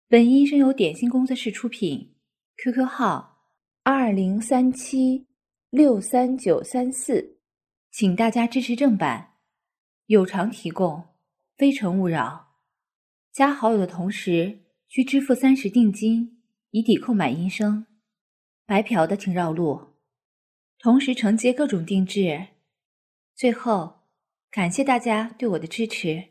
本音声由点心工作室出品 ，QQ 号2037639934，请大家支持正版，有偿提供，非诚勿扰。加好友的同时需支付30定金，以抵扣买音声。白嫖的请绕路，同时承接各种定制。最后，感谢大家对我的支持。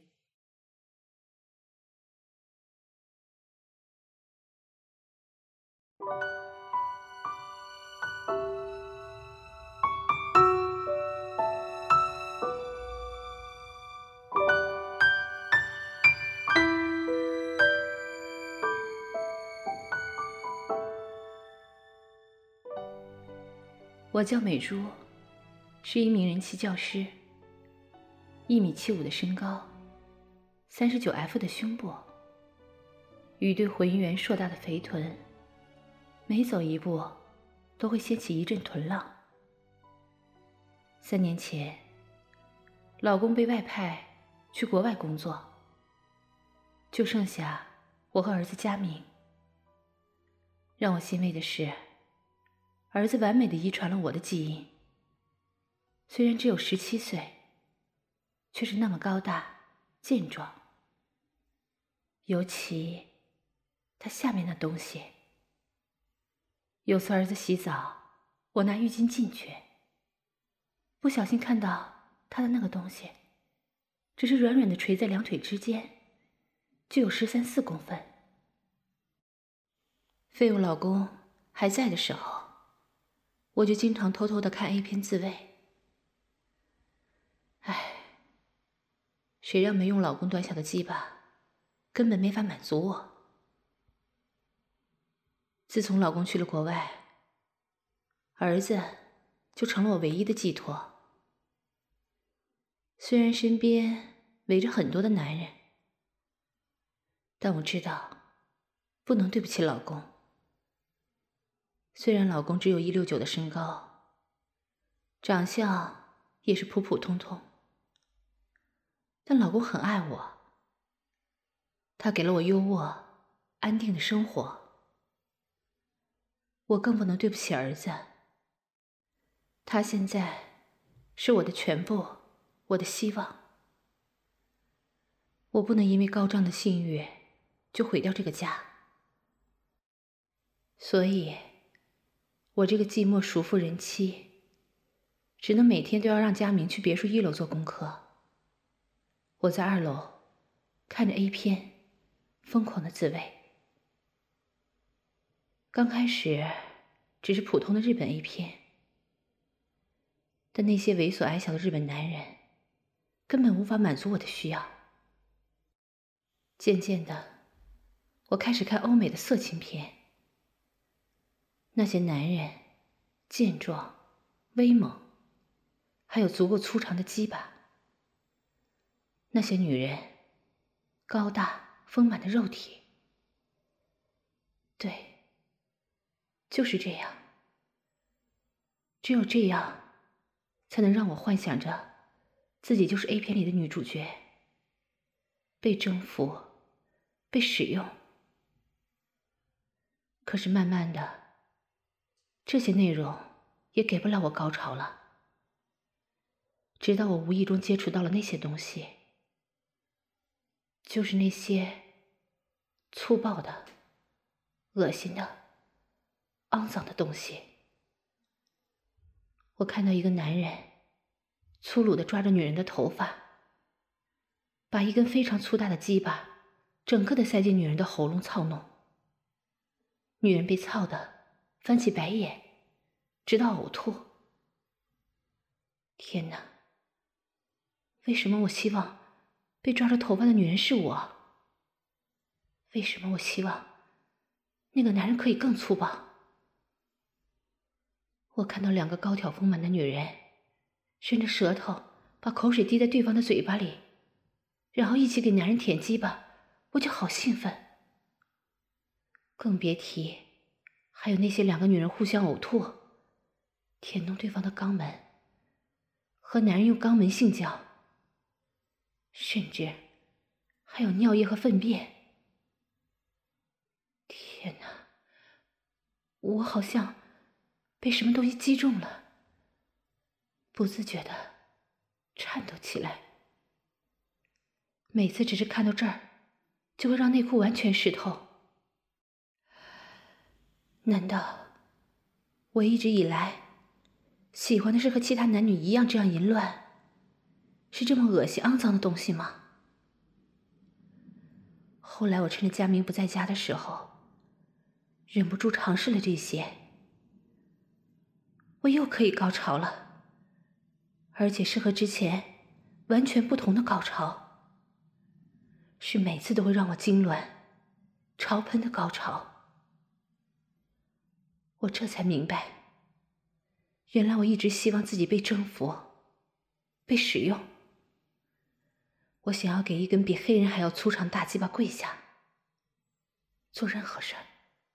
我叫美珠，是一名人气教师，1.75米的身高，39F 的胸部，与对浑圆硕大的肥臀，每走一步都会掀起一阵臀浪。3年前，老公被外派去国外工作，就剩下我和儿子佳明。让我欣慰的是，儿子完美地遗传了我的基因，虽然只有17岁，却是那么高大健壮。尤其他下面那东西，有次儿子洗澡，我拿浴巾进去，不小心看到他的那个东西，只是软软的垂在两腿之间，就有13、14公分。费我老公还在的时候，我就经常偷偷地看 A 片自慰。谁让没用老公短小的鸡巴，根本没法满足我。自从老公去了国外，儿子就成了我唯一的寄托。虽然身边围着很多的男人，但我知道不能对不起老公。虽然老公只有169的身高，长相也是普普通通，但老公很爱我，他给了我优渥安定的生活。我更不能对不起儿子，他现在是我的全部，我的希望。我不能因为高涨的性欲就毁掉这个家，所以我这个寂寞熟妇人妻只能每天都要让佳明去别墅1楼做功课，我在2楼看着 A 片疯狂的自慰。刚开始只是普通的日本 A 片，但那些猥琐矮小的日本男人根本无法满足我的需要。渐渐的，我开始看欧美的色情片，那些男人健壮威猛，还有足够粗长的鸡巴；那些女人高大丰满的肉体。对，就是这样，只有这样才能让我幻想着自己就是 A 片里的女主角，被征服，被使用。可是慢慢的，这些内容也给不了我高潮了。直到我无意中接触到了那些东西，就是那些粗暴的、恶心的、肮脏的东西。我看到一个男人粗鲁地抓着女人的头发，把一根非常粗大的鸡巴整个的塞进女人的喉咙操弄。女人被操得翻起白眼，直到呕吐。天哪！为什么我希望被抓着头发的女人是我？为什么我希望那个男人可以更粗暴？我看到2个高挑丰满的女人伸着舌头把口水滴在对方的嘴巴里，然后一起给男人舔鸡巴，我就好兴奋。更别提还有那些2个女人互相呕吐，舔弄对方的肛门，和男人用肛门性交，甚至还有尿液和粪便。 天哪，我好像被什么东西击中了，不自觉的颤抖起来。每次只是看到这儿，就会让内裤完全湿透。难道我一直以来喜欢的是和其他男女一样这样淫乱，是这么恶心肮脏的东西吗？后来我趁着佳明不在家的时候，忍不住尝试了这些，我又可以高潮了，而且是和之前完全不同的高潮，是每次都会让我痉挛、潮喷的高潮。我这才明白，原来我一直希望自己被征服、被使用。我想要给一根比黑人还要粗长大鸡巴跪下，做任何事儿。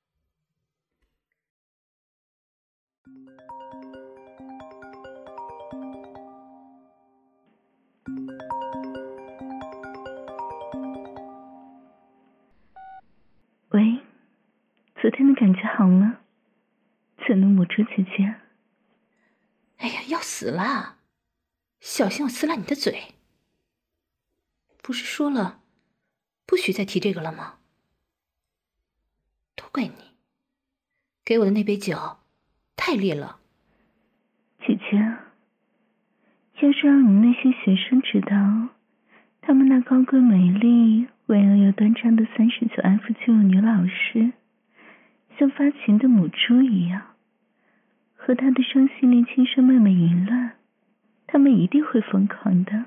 喂，昨天的感觉好吗？怎能母猪姐姐？ 哎呀，要死了！小心我撕烂你的嘴！不是说了，不许再提这个了吗？都怪你，给我的那杯酒太烈了。 姐姐，要是让你那些学生知道，他们那高贵美丽、温柔又端庄的39F 肌肉女老师，像发情的母猪一样，和她的双性恋亲生妹妹淫乱，他们一定会疯狂的。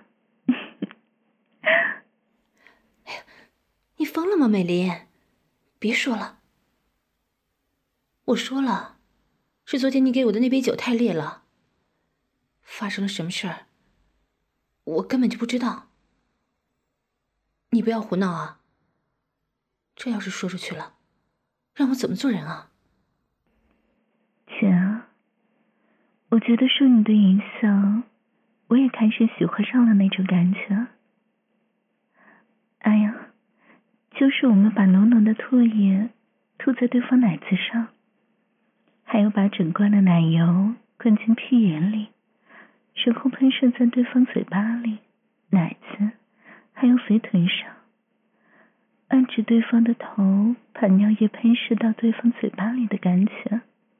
哎呀，你疯了吗，美玲？别说了。我说了，是昨天你给我的那杯酒太烈了。发生了什么事儿，我根本就不知道。你不要胡闹啊！这要是说出去了，让我怎么做人啊？ 姐，我觉得受你的影响，我也开始喜欢上了那种感觉。哎呀，就是我们把浓浓的唾液吐在对方奶子上，还有把整罐的奶油灌进屁眼里，然后喷射在对方嘴巴里、奶子还有肥臀上，按着对方的头，把尿液喷射到对方嘴巴里的感觉。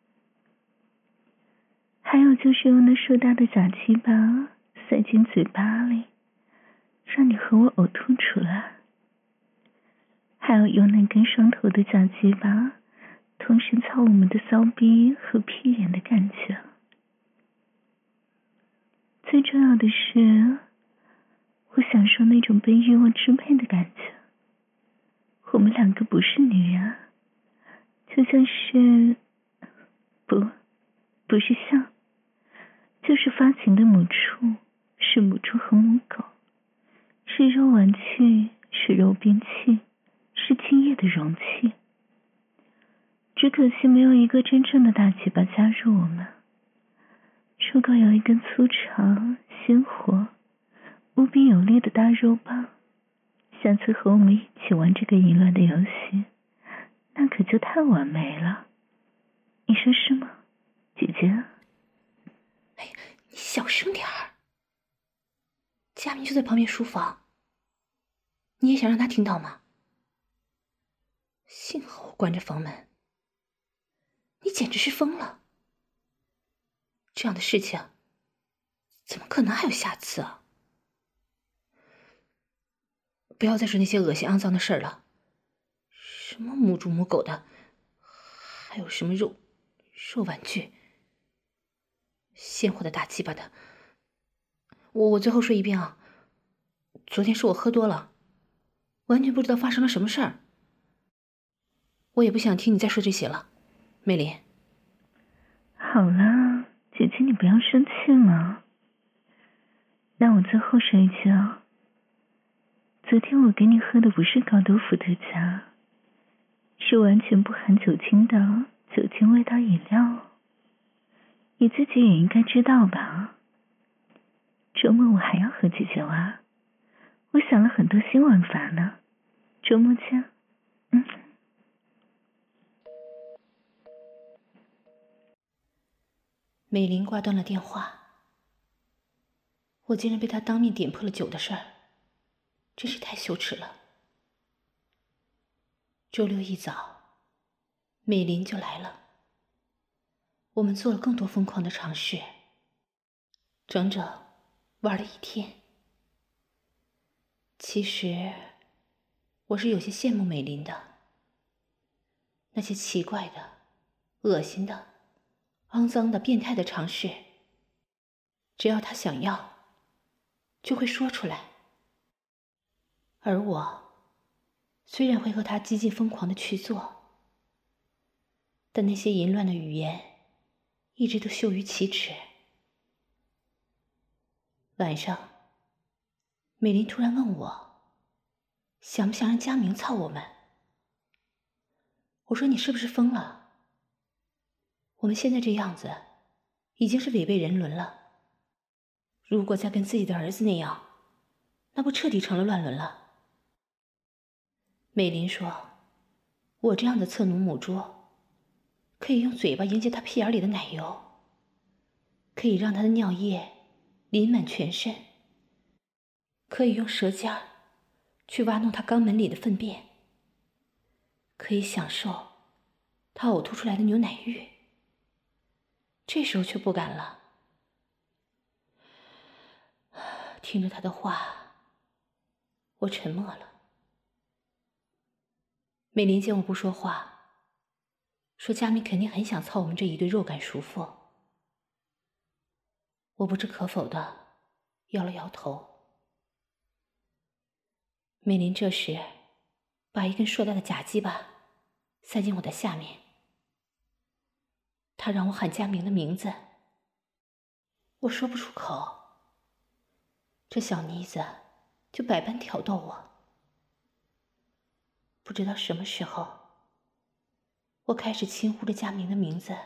还有就是用那硕大的假鸡巴塞进嘴巴里，让你和我呕吐出来。还有用那根双头的假鸡巴同时操我们的骚逼和屁眼的感觉。最重要的是，我享受那种被欲望支配的感觉。我们两个不是女人，就像是不是像，就是发情的母畜，是母猪和母狗，是肉玩具，是肉兵器，是精液的容器。只可惜没有一个真正的大鸡巴加入我们。如果有一根粗长、鲜活、无比有力的大肉棒，下次和我们一起玩这个淫乱的游戏，那可就太完美了。你说是吗，姐姐？ 哎，你小声点儿。佳明就在旁边书房，你也想让他听到吗？幸好我关着房门。你简直是疯了！这样的事情怎么可能还有下次啊？不要再说那些恶心肮脏的事儿了，什么母猪母狗的，还有什么肉玩具，鲜活的大鸡巴的。我最后说一遍啊，昨天是我喝多了，完全不知道发生了什么事儿。我也不想听你再说这些了，美玲。 好了，姐姐你不要生气嘛。那我最后说一句啊，昨天我给你喝的不是高度伏特加，是完全不含酒精的酒精味道饮料。你自己也应该知道吧，周末我还要和姐姐玩，我想了很多新玩法呢。周末见。 美玲挂断了电话，我竟然被她当面点破了酒的事儿，真是太羞耻了。周六一早，美玲就来了，我们做了更多疯狂的尝试，整整玩了1天。其实我是有些羡慕美玲的，那些奇怪的、恶心的、肮脏的、变态的尝试，只要她想要，就会说出来。而我虽然会和她激进疯狂的去做，但那些淫乱的语言一直都羞于启齿。晚上，美玲突然问我，想不想让佳明操我们？我说你是不是疯了？我们现在这样子，已经是违背人伦了。如果再跟自己的儿子那样，那不彻底成了乱伦了。美玲说，我这样的侧奴母猪，可以用嘴巴迎接他屁眼里的奶油，可以让他的尿液淋满全身，可以用舌尖去挖弄他肛门里的粪便，可以享受他呕吐出来的牛奶浴。这时候却不敢了。听着他的话，我沉默了。美玲见我不说话，说佳明肯定很想操我们这一对肉感叔父。我不置可否的摇了摇头。美玲这时把一根硕大的假鸡巴塞进我的下面，她让我喊佳明的名字，我说不出口。这小妮子就百般挑逗我。不知道什么时候，我开始轻呼着佳明的名字，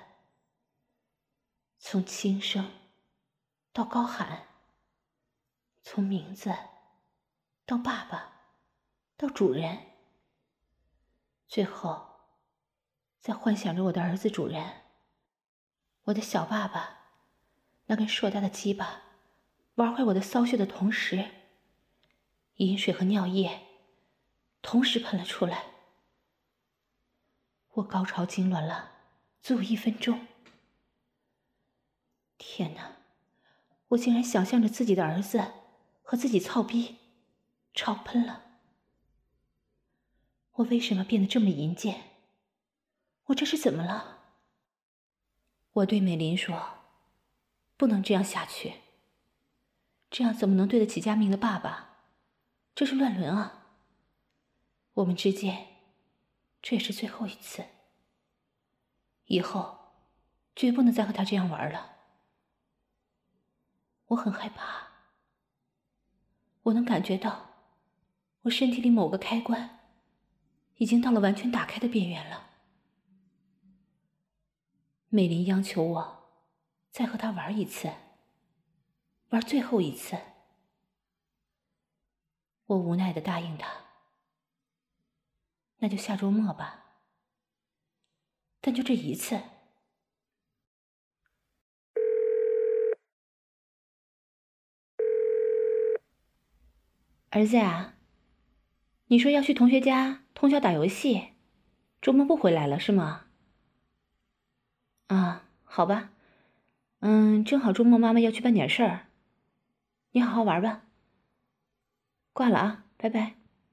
从轻声到高喊，从名字到爸爸到主人，最后在幻想着我的儿子主人，我的小爸爸那根硕大的鸡巴玩坏我的骚穴的同时，饮水和尿液同时喷了出来。我高潮痉挛了足有1分钟。天哪，我竟然想象着自己的儿子和自己操逼潮喷了。我为什么变得这么淫贱？我这是怎么了？我对美玲说，不能这样下去，这样怎么能对得起佳明的爸爸？这是乱伦啊！我们之间，这也是最后一次，以后绝不能再和他这样玩了。我很害怕，我能感觉到我身体里某个开关已经到了完全打开的边缘了。美玲央求我再和他玩一次，玩最后一次。我无奈地答应他，那就下周末吧，但就这一次。儿子啊，你说要去同学家通宵打游戏，周末不回来了是吗？啊，好吧，正好周末妈妈要去办点事儿，你好好玩吧。挂了啊，拜拜。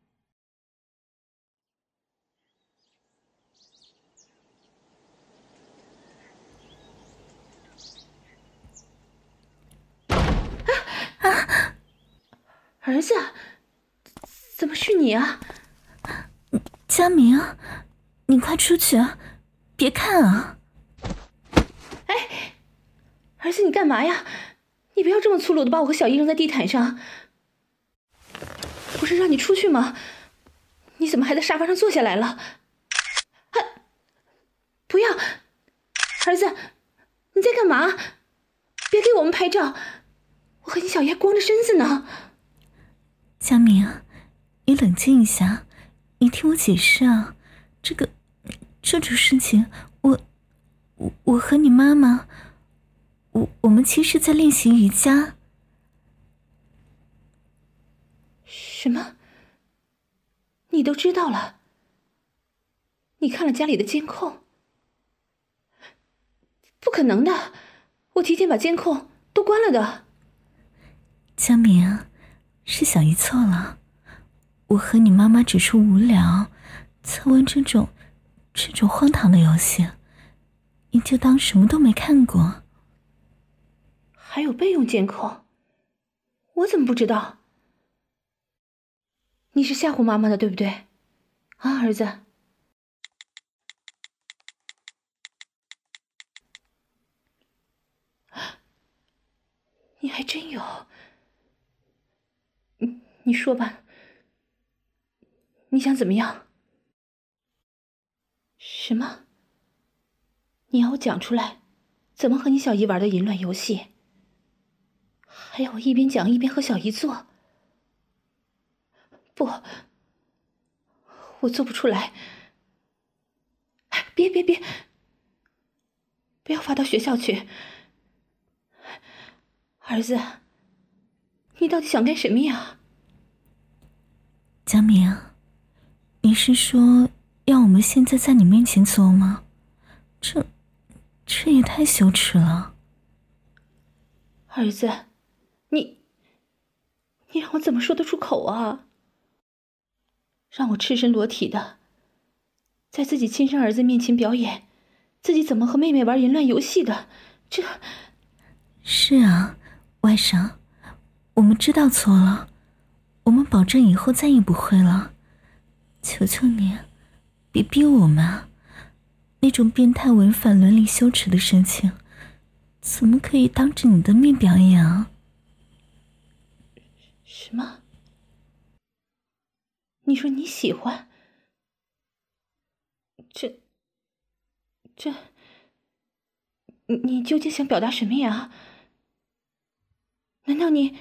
儿子，怎么是你啊？ 佳明，你快出去，别看啊！ 哎，儿子，你干嘛呀？你不要这么粗鲁的把我和小姨扔在地毯上。不是让你出去吗？你怎么还在沙发上坐下来了？不要！儿子，你在干嘛？别给我们拍照，我和你小爷光着身子呢。 佳明，你冷静一下，你听我解释啊。这种事情，我和你妈妈， 我们其实在练习瑜伽。 什么？你都知道了？你看了家里的监控？不可能的，我提前把监控都关了的。 佳明，是小姨错了，我和你妈妈只是无聊，在玩这种荒唐的游戏，你就当什么都没看过。 还有备用监控，我怎么不知道？你是吓唬妈妈的，对不对？啊，儿子。你还真有。你说吧，你想怎么样？什么？你要我讲出来，怎么和你小姨玩的淫乱游戏？还要我一边讲一边和小姨做？不，我做不出来。别，不要发到学校去。儿子，你到底想干什么呀？ 佳明，你是说要我们现在在你面前做吗？这也太羞耻了。 儿子，你让我怎么说得出口啊？让我赤身裸体的在自己亲生儿子面前表演自己怎么和妹妹玩淫乱游戏的，这…… 是啊，外甥，我们知道错了，我们保证以后再也不会了。求求你，别逼我们，那种变态违反伦理羞耻的事情，怎么可以当着你的面表演啊？ 什么？你说你喜欢？你究竟想表达什么呀？难道你……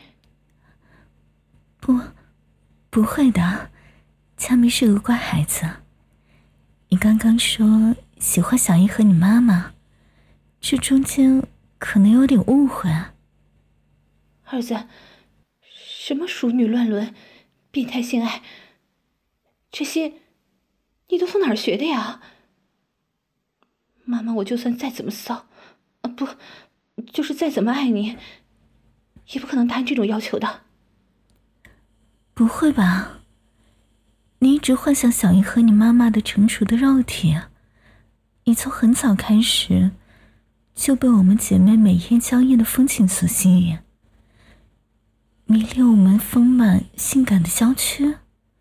不会的，佳明是个乖孩子。你刚刚说喜欢小姨和你妈妈，这中间可能有点误会。 儿子，什么熟女乱伦、变态性爱，这些你都从哪儿学的呀？妈妈，我就算再怎么骚，不，就是再怎么爱你，也不可能答应这种要求的。 不会吧？你一直幻想小姨和你妈妈的成熟的肉体，你从很早开始就被我们姐妹美艳娇艳的风情所吸引，迷恋我们丰满性感的娇躯。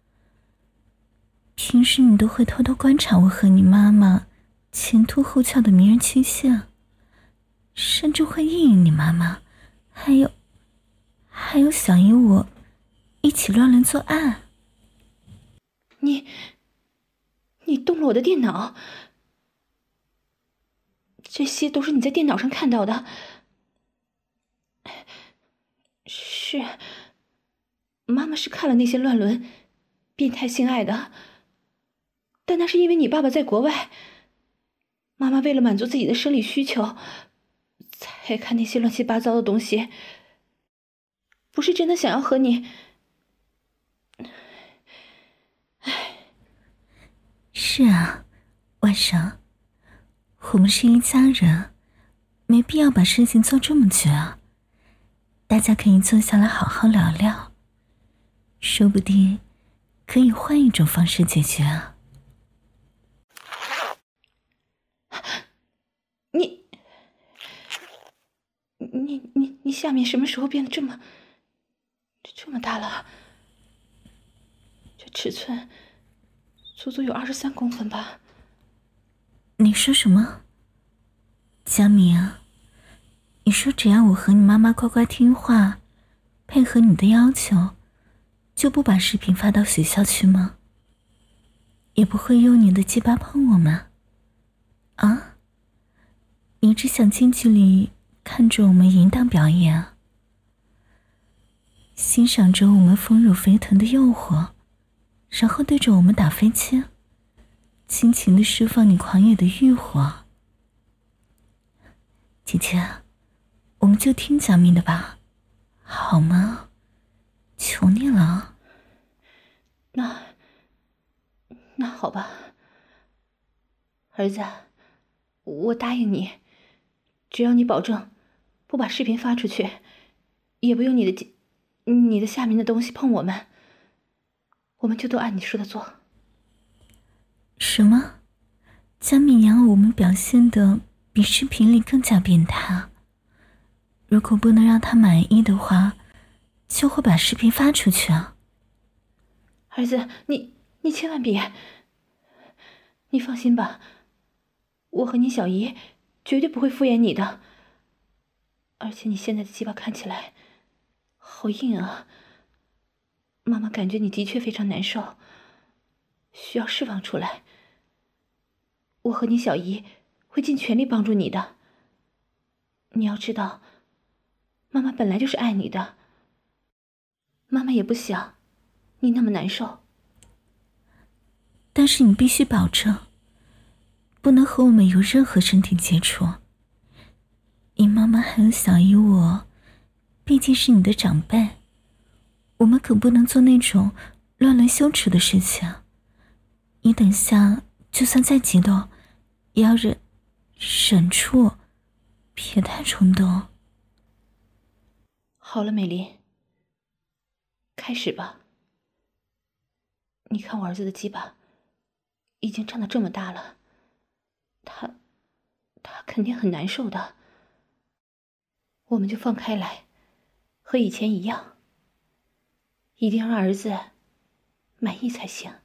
平时你都会偷偷观察我和你妈妈前凸后翘的迷人曲线，甚至会意淫你妈妈，还有小姨我一起乱伦做爱。 你动了我的电脑，这些都是你在电脑上看到的。是，妈妈是看了那些乱伦、变态性爱的，但那是因为你爸爸在国外，妈妈为了满足自己的生理需求，才看那些乱七八糟的东西，不是真的想要和你。 是啊，外甥，我们是一家人，没必要把事情做这么绝啊。大家可以坐下来好好聊聊，说不定可以换一种方式解决啊。 你下面什么时候变得这么大了？这尺寸足足有23公分吧？ 你说什么？佳明，你说只要我和你妈妈乖乖听话，配合你的要求，就不把视频发到学校去吗？也不会用你的鸡巴碰我们？啊？你只想近距离看着我们淫荡表演啊，欣赏着我们丰乳肥臀的诱惑，然后对着我们打飞机，尽情地释放你狂野的欲火。姐姐， 我们就听佳敏的吧，好吗？求你了。 那好吧，儿子，我答应你，只要你保证不把视频发出去，也不用你的下面的东西碰我们就都按你说的做。 什么？佳敏让我们表现的比视频里更加变态。如果不能让他满意的话，就会把视频发出去啊。 儿子，你千万别，你放心吧，我和你小姨绝对不会敷衍你的。而且你现在的鸡巴看起来好硬啊，妈妈感觉你的确非常难受，需要释放出来。我和你小姨会尽全力帮助你的。你要知道，妈妈本来就是爱你的，妈妈也不想你那么难受。 但是你必须保证，不能和我们有任何身体接触。你妈妈还有小姨我，毕竟是你的长辈，我们可不能做那种乱伦羞耻的事情。你等下就算再激动，也要忍住，别太冲动。 好了，美丽，开始吧。你看我儿子的鸡巴已经胀得这么大了，他肯定很难受的。我们就放开来，和以前一样，一定要让儿子满意才行。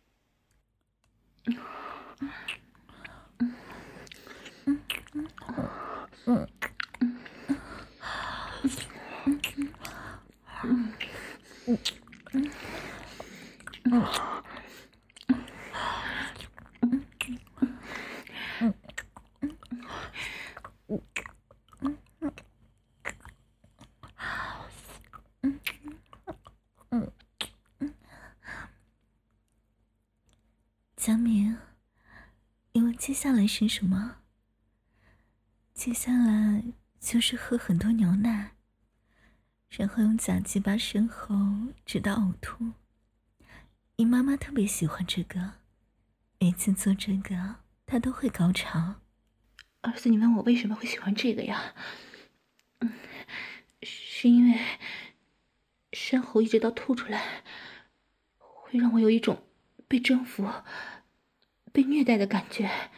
佳明，你问接下来是什么？接下来就是喝很多牛奶，然后用假鸡巴深喉直到呕吐。你妈妈特别喜欢这个，每次做这个她都会高潮。 儿子，你问我为什么会喜欢这个呀？是因为深喉一直到吐出来，会让我有一种被征服、被虐待的感觉。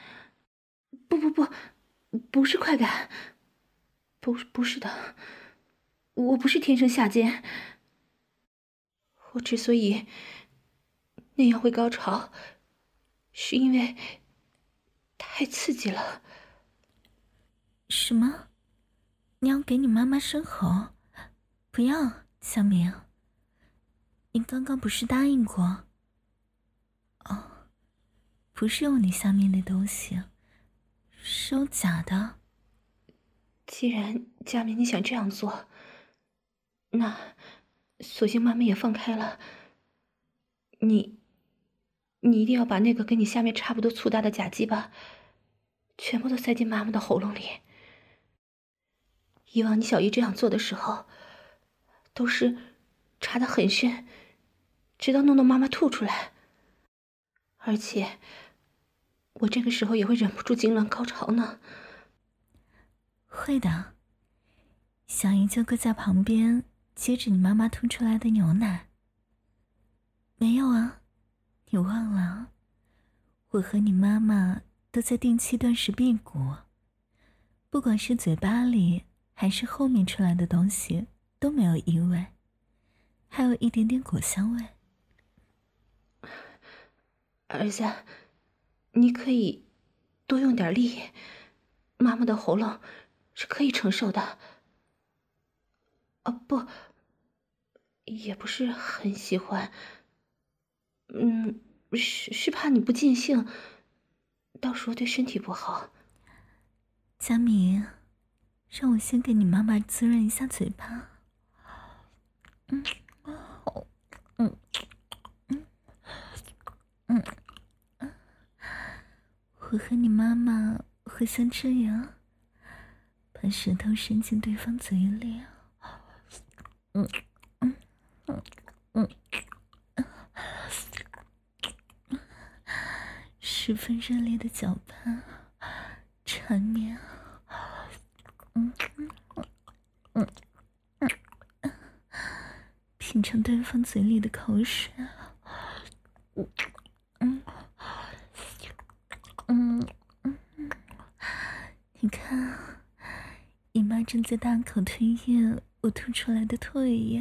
不是快感，不是的，我不是天生下贱。我之所以那样会高潮，是因为太刺激了。 什么？你要给你妈妈生喉？不要，小明。你刚刚不是答应过？哦，不是用你下面的东西，是用假的。 既然佳明你想这样做，那索性妈妈也放开了。你一定要把那个跟你下面差不多粗大的假鸡巴全部都塞进妈妈的喉咙里。以往你小姨这样做的时候，都是插得很深，直到弄到妈妈吐出来。而且我这个时候也会忍不住痉挛高潮呢。 会的，小姨就搁在旁边接着你妈妈吐出来的牛奶。没有啊，你忘了，我和你妈妈都在定期断食辟谷，不管是嘴巴里还是后面出来的东西都没有异味，还有一点点果香味。 儿子，你可以多用点力，妈妈的喉咙是可以承受的。不，也不是很喜欢。是怕你不尽兴，到时候对身体不好。 佳明，让我先给你妈妈滋润一下嘴巴。我和你妈妈会像这样， 把舌头伸进对方嘴里，十分热烈的搅拌缠绵，品尝对方嘴里的口水，你看，姨妈正在大口吞咽我吐出来的唾液，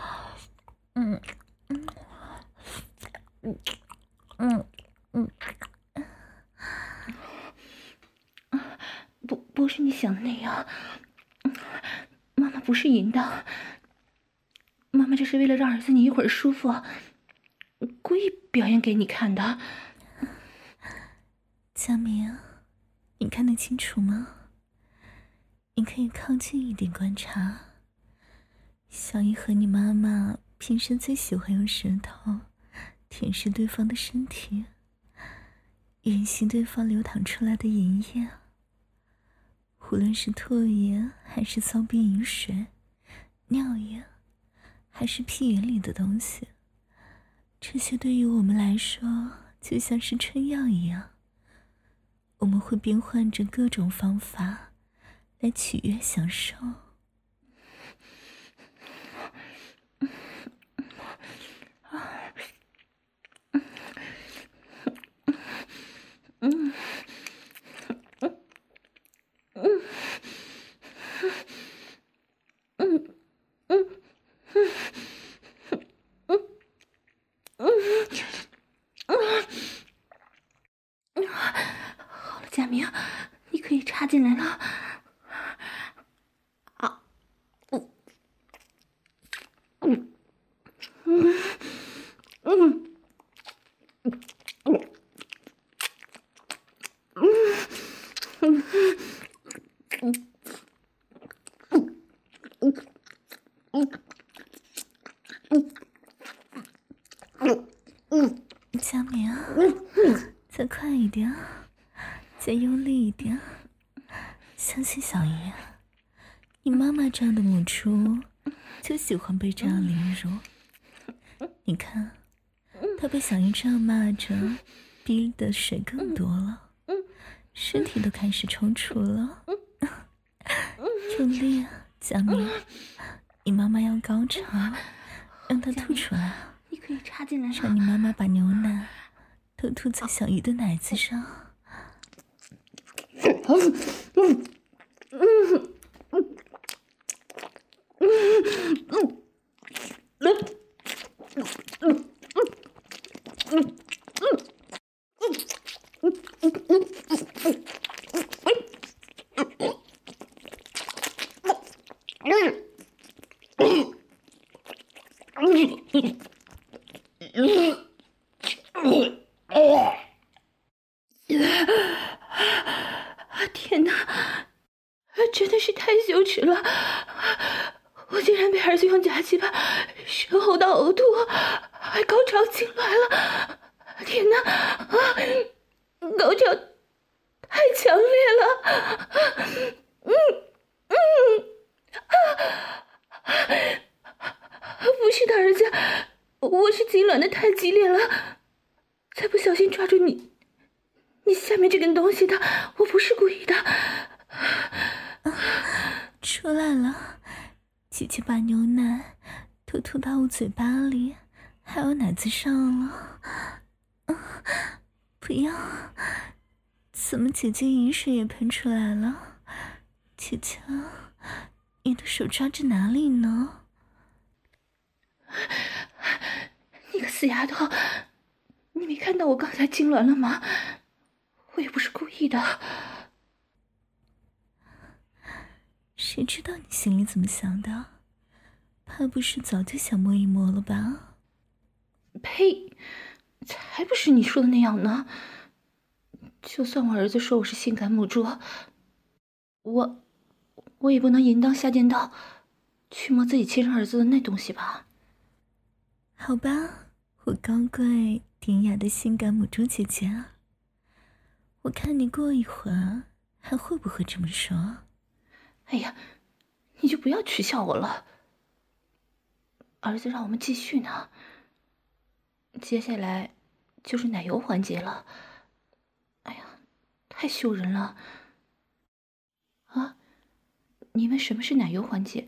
不是你想的那样，妈妈不是淫荡，妈妈这是为了让儿子你一会儿舒服，故意表演给你看的。 佳明，你看得清楚吗？你可以靠近一点观察。小姨和你妈妈平时最喜欢用舌头舔舐对方的身体，吮吸对方流淌出来的淫液，无论是唾液还是骚逼饮水、尿液还是屁眼里的东西，这些对于我们来说就像是春药一样，我们会变换着各种方法来取悦享受。 好了，佳明，你可以插进来了。 佳明，再快一点，再用力一点，相信小姨，你妈妈这样的母猪就喜欢被这样凌辱。你看，她被小姨这样骂着，逼的水更多了，身体都开始抽搐了。用力，佳明，你妈妈要高潮，让她吐出来。 你可以插进来了。 让你妈妈把牛奶都吐在小姨的奶子上。 天哪，真的是太羞耻了！我竟然被儿子用夹击把舌吼到呕吐，还高潮进来了！天哪，高潮太强烈了！不是的，儿子，我是痉挛的太激烈了，才不小心抓住你下面这根东西的，我不是故意的。 出来了，姐姐把牛奶都吐到我嘴巴里，还有奶子上了。不要，怎么姐姐饮水也喷出来了？姐姐，你的手抓着哪里呢？ 你个死丫头，你没看到我刚才痉挛了吗？我也不是故意的。 谁知道你心里怎么想的？怕不是早就想摸一摸了吧？ 呸！才不是你说的那样呢。就算我儿子说我是性感母猪，我也不能淫荡下贱到去摸自己亲生儿子的那东西吧？ 好吧，我高贵典雅的性感母猪姐姐啊，我看你过一会儿还会不会这么说？ 哎呀，你就不要取笑我了。儿子让我们继续呢。接下来就是奶油环节了。哎呀，太羞人了。啊，你问什么是奶油环节？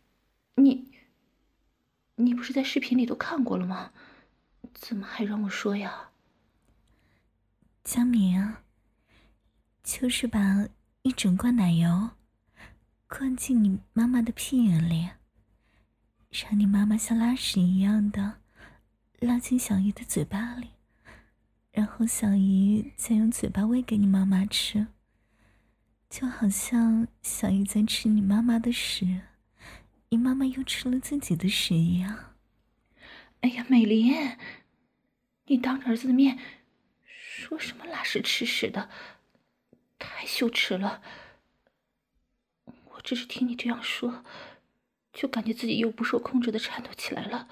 你不是在视频里都看过了吗？怎么还让我说呀？ 江明，就是把一整罐奶油灌进你妈妈的屁眼里，让你妈妈像拉屎一样的拉进小姨的嘴巴里，然后小姨再用嘴巴喂给你妈妈吃，就好像小姨在吃你妈妈的屎，你妈妈又吃了自己的屎一样。 哎呀，美玲，你当着儿子的面说什么拉屎吃屎的，太羞耻了。我只是听你这样说，就感觉自己又不受控制的颤抖起来了。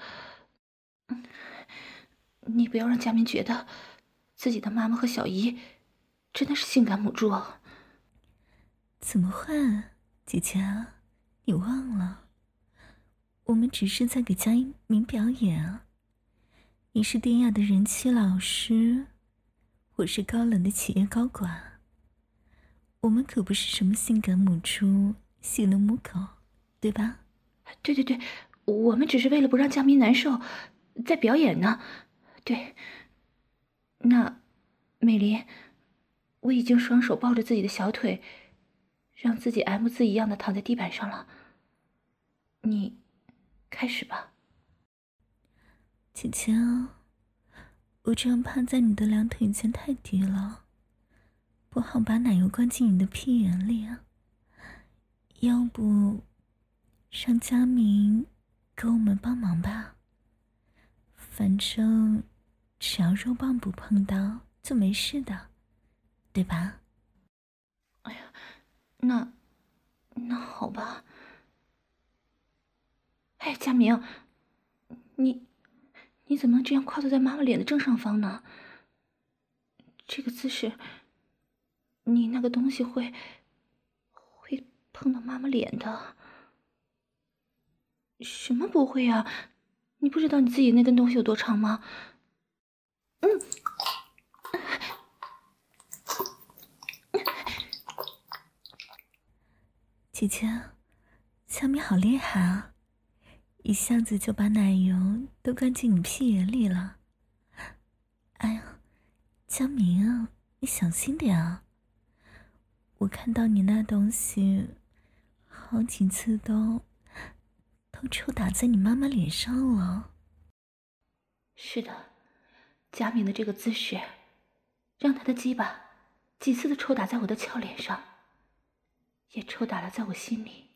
你不要让佳明觉得自己的妈妈和小姨真的是性感母猪。 怎么会，姐姐啊，你忘了，我们只是在给佳明表演啊。你是典雅的人妻老师，我是高冷的企业高管，我们可不是什么性感母猪、性能母狗，对吧？ 对，我们只是为了不让佳明难受，在表演呢。对，那美玲，我已经双手抱着自己的小腿，让自己 M 字一样的躺在地板上了。你开始吧。 姐姐啊，我这样趴在你的两腿间太低了，不好把奶油灌进你的屁眼里啊。要不让佳明给我们帮忙吧，反正只要肉棒不碰到就没事的，对吧？ 哎呀，那好吧。哎，佳明，你怎么能这样跨坐在妈妈脸的正上方呢？这个姿势，你那个东西会碰到妈妈脸的。什么不会啊？你不知道你自己那根东西有多长吗？ 姐姐，小米好厉害啊，一下子就把奶油都灌进你屁眼里了。哎呀，佳明啊，你小心点啊，我看到你那东西好几次都抽打在你妈妈脸上了。 是的，佳明的这个姿势，让他的鸡巴几次的抽打在我的俏脸上，也抽打了在我心里。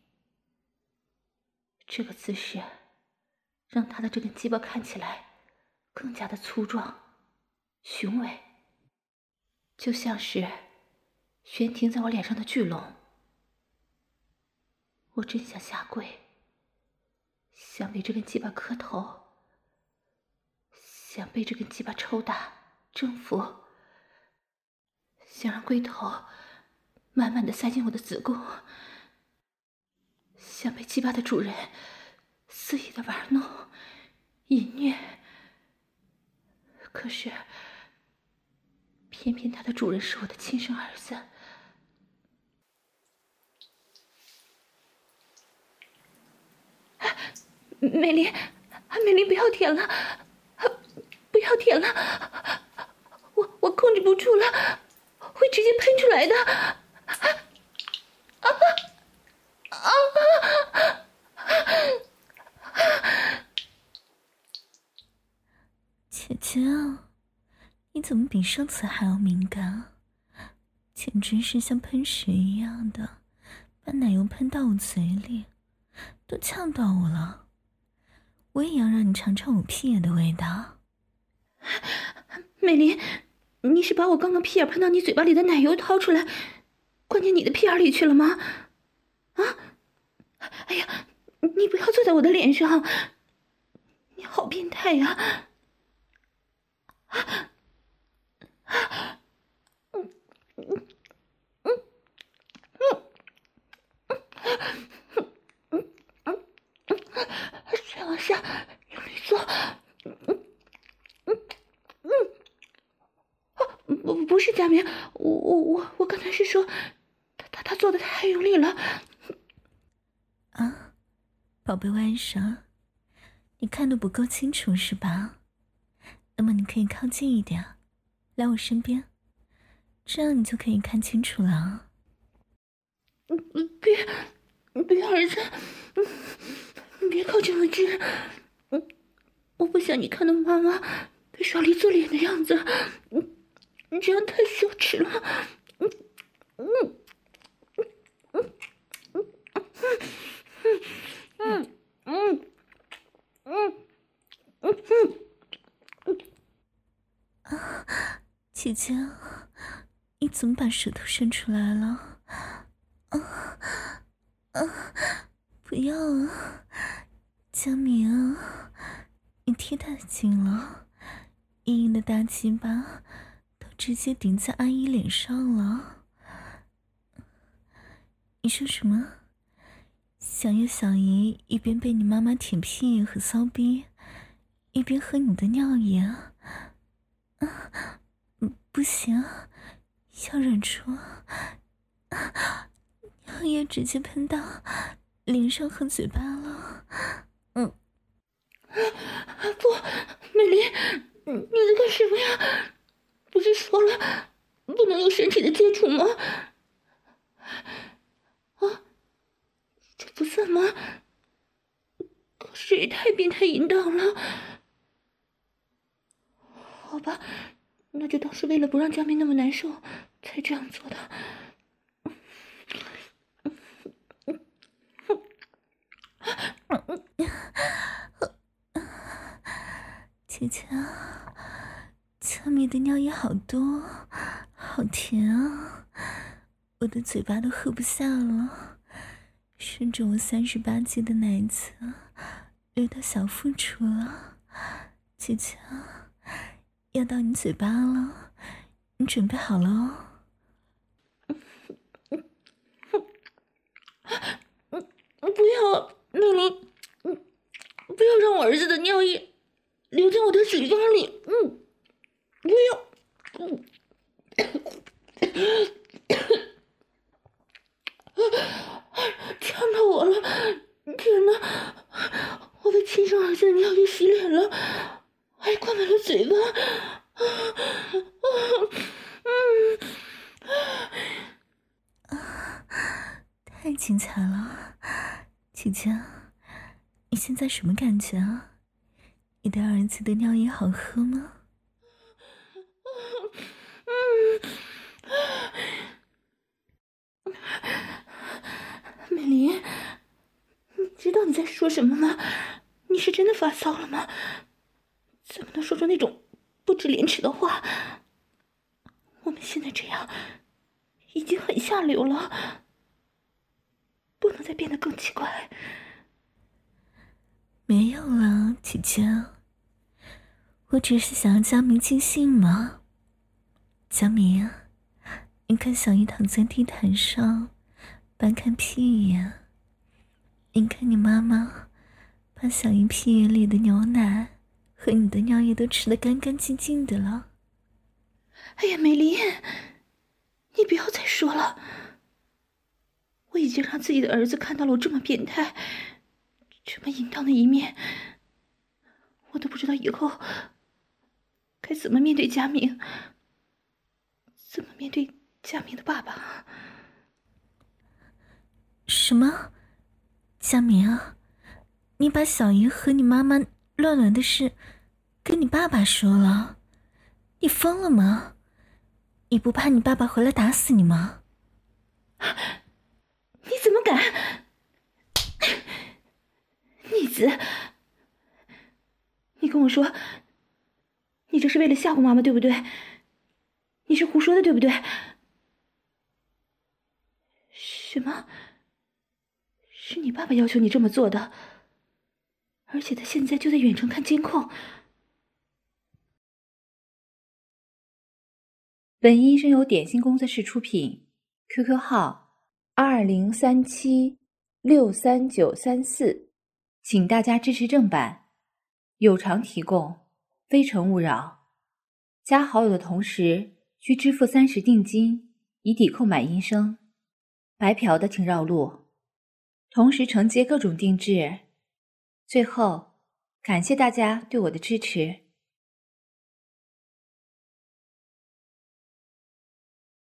这个姿势，让他的这根鸡巴看起来更加的粗壮、雄伟，就像是悬停在我脸上的巨龙。我真想下跪，想为这根鸡巴磕头，想被这根鸡巴抽打、征服，想让龟头满满的塞进我的子宫，想被鸡巴的主人肆意的玩弄、淫虐。可是，偏偏他的主人是我的亲生儿子。美玲，美玲，不要舔了，不要舔了，我控制不住了，会直接喷出来的。 姐姐啊，你怎么比上次还要敏感啊？简直是像喷屎一样的，把奶油喷到我嘴里，都呛到我了。我也要让你尝尝我屁眼的味道。 美玲，你是把我刚刚屁眼喷到你嘴巴里的奶油掏出来，灌进你的屁眼里去了吗？啊！哎呀，你不要坐在我的脸上，你好变态呀！ 下，用力做。不是佳明，我刚才是说，他做的太用力了。 啊，宝贝外甥，你看得不够清楚是吧？那么你可以靠近一点，来我身边，这样你就可以看清楚了。 别儿子，你别靠这么近。我不想你看到妈妈被少离做脸的样子，你这样太羞耻了。 姐姐，你怎么把舌头伸出来了？不要啊，佳明啊，你贴太紧了，硬硬的大鸡巴都直接顶在阿姨脸上了。你说什么？想要小姨一边被你妈妈舔屁眼和骚逼，一边喝你的尿液？不行，要忍住，尿液直接喷到脸上和嘴巴了。 不，美丽，你在干什么呀？不是说了不能有身体的接触吗？啊，这不算吗？可是也太变态淫荡了。好吧，那就当是为了不让佳明那么难受才这样做的。 姐姐，佳明的尿液好多，好甜啊，我的嘴巴都喝不下了，顺着我38G 的奶子流到小腹处了。姐姐，要到你嘴巴了，你准备好了哦。 不要，美玲，不要让我儿子的尿液流进我的嘴巴里。不要。呛到我了！天哪，我被亲生儿子的尿液洗脸了，还灌满了嘴巴。 太精彩了，姐姐，你现在什么感觉啊？你的儿子的尿液好喝吗？ 美玲，你知道你在说什么吗？你是真的发骚了吗？怎么能说出那种不知廉耻的话？我们现在这样已经很下流了，不能再变得更奇怪。 没有了，姐姐，我只是想要佳明尽兴嘛。佳明，你看小姨躺在地毯上掰开屁眼，你看你妈妈把小姨屁眼里的牛奶和你的尿液都吃得干干净净的了。 哎呀，美丽，你不要再说了。我已经让自己的儿子看到了我这么变态、这么淫荡的一面，我都不知道以后该怎么面对佳明，怎么面对佳明的爸爸。 什么？佳明啊，你把小姨和你妈妈乱伦的事跟你爸爸说了？你疯了吗？你不怕你爸爸回来打死你吗？ 你怎么敢？逆子！你跟我说，你这是为了吓唬妈妈，对不对？你是胡说的，对不对？什么？是你爸爸要求你这么做的，而且他现在就在远程看监控。 本音声由点心工作室出品 ，QQ 号2037639934。 请大家支持正版，有偿提供，非诚勿扰。加好友的同时需支付30定金，以抵扣买音声。白嫖的请绕路，同时承接各种定制。最后，感谢大家对我的支持。